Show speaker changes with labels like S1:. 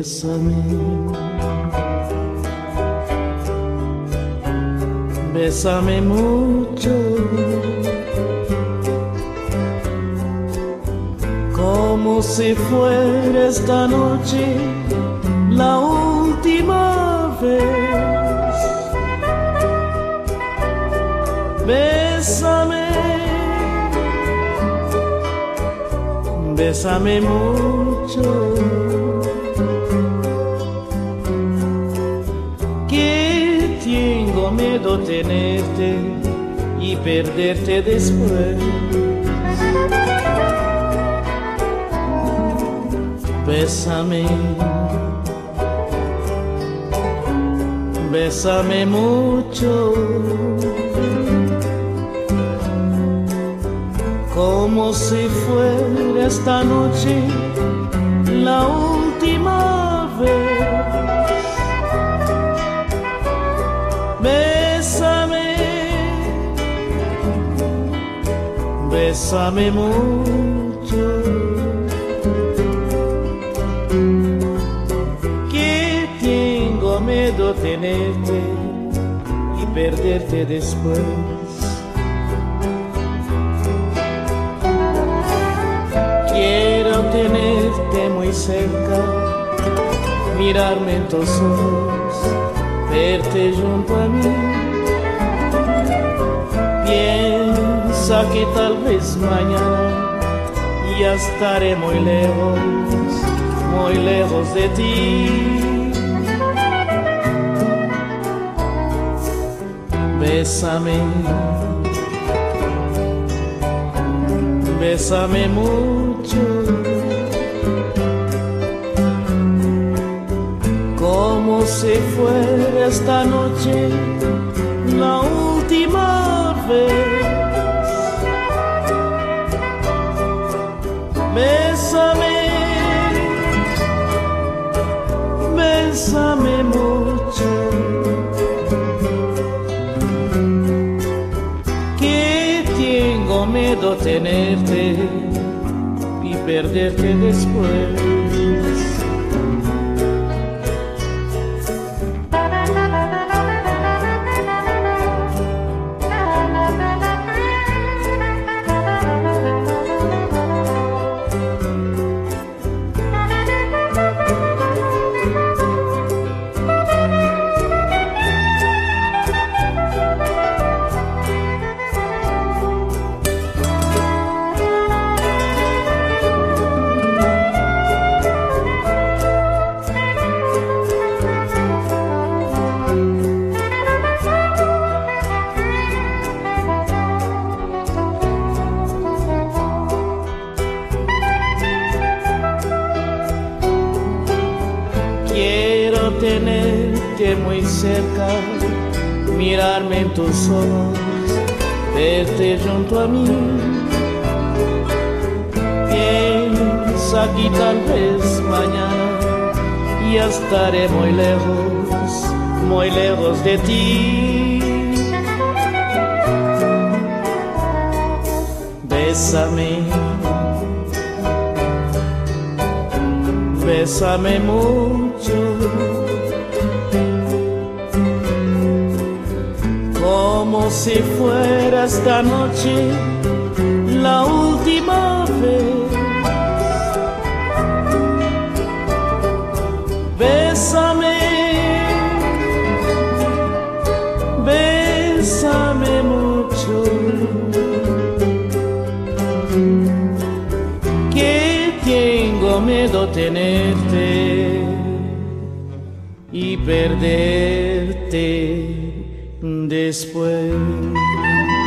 S1: Bésame, bésame mucho, como si fuera esta noche la última vez. Bésame, bésame mucho, que tengo miedo tenerte y perderte después. Bésame, bésame mucho, como si fuera esta noche la última vez. Bésame, bésame mucho, que tengo miedo tenerte y perderte después. Quiero tenerte muy cerca, mirarme en tus ojos, verte junto a mí. Piensa que tal vez mañana ya estaré muy lejos de ti. Bésame, bésame mucho, como si fuera esta noche la última vez. Bésame, bésame mucho, que tengo miedo tenerte y perderte después. Quiero tenerte muy cerca, mirarme en tus ojos, verte junto a mí. Piensa que tal vez mañana ya estaré muy lejos de ti. Bésame, bésame mucho, como si fuera esta noche la última vez. Bésame, bésame mucho, que tengo miedo tenerte y perderte después.